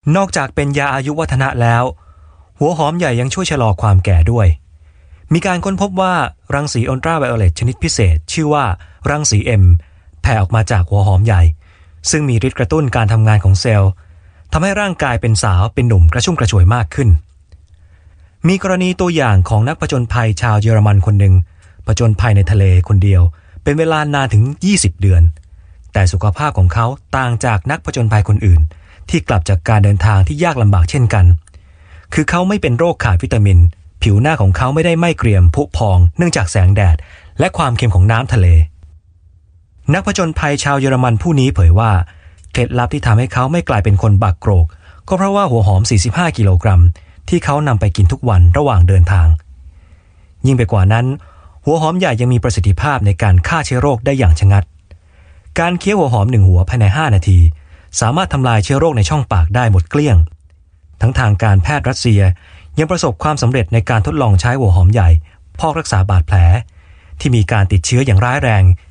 นอกจากเป็นยาอายุวัฒนะแล้วหัวหอมใหญ่ยังช่วยชะลอความแก่ด้วยมีการค้นพบว่ารังสีอัลตราไวโอเลตชนิดพิเศษชื่อว่ารังสี M แผ่ออกมาจากหัวหอมใหญ่ซึ่งมีฤทธิ์กระตุ้นการทำงานของเซลล์ทำให้ร่างกายเป็นสาวเป็นหนุ่มกระชุ่มกระชวยมากขึ้นมีกรณีตัวอย่างของนักผจญภัยชาวเยอรมันคนหนึ่งผจญภัยในทะเลคนเดียวเป็นเวลานานถึง20 เดือนแต่สุขภาพของเขาต่างจากนักผจญภัยคนอื่นที่กลับจากการเดินทางที่ยากลำบากเช่นกันคือเขาไม่เป็นโรคขาดวิตามินผิวหน้าของเขาไม่ได้ไหม้เกรียมผุพองเนื่องจากแสงแดดและความเค็มของน้ำทะเลนักผจญภัยชาวเยอรมันผู้นี้เผยว่าเคล็ดลับที่ทำให้เขาไม่กลายเป็นคนบักโกรกก็เพราะว่าหัวหอม45 กิโลกรัมที่เขานำไปกินทุกวันระหว่างเดินทางยิ่งไปกว่านั้นหัวหอมใหญ่ยังมีประสิทธิภาพในการฆ่าเชื้อโรคได้อย่างชะงัดการเคี้ยวหัวหอม1 หัวภายใน5 นาทีสามารถทำลายเชื้อโรคในช่องปากได้หมดเกลี้ยงทั้งทางการแพทย์รัสเซียยังประสบความสำเร็จในการทดลองใช้หัวหอมใหญ่พอกรักษาบาดแผลที่มีการติดเชื้ออย่างร้ายแรง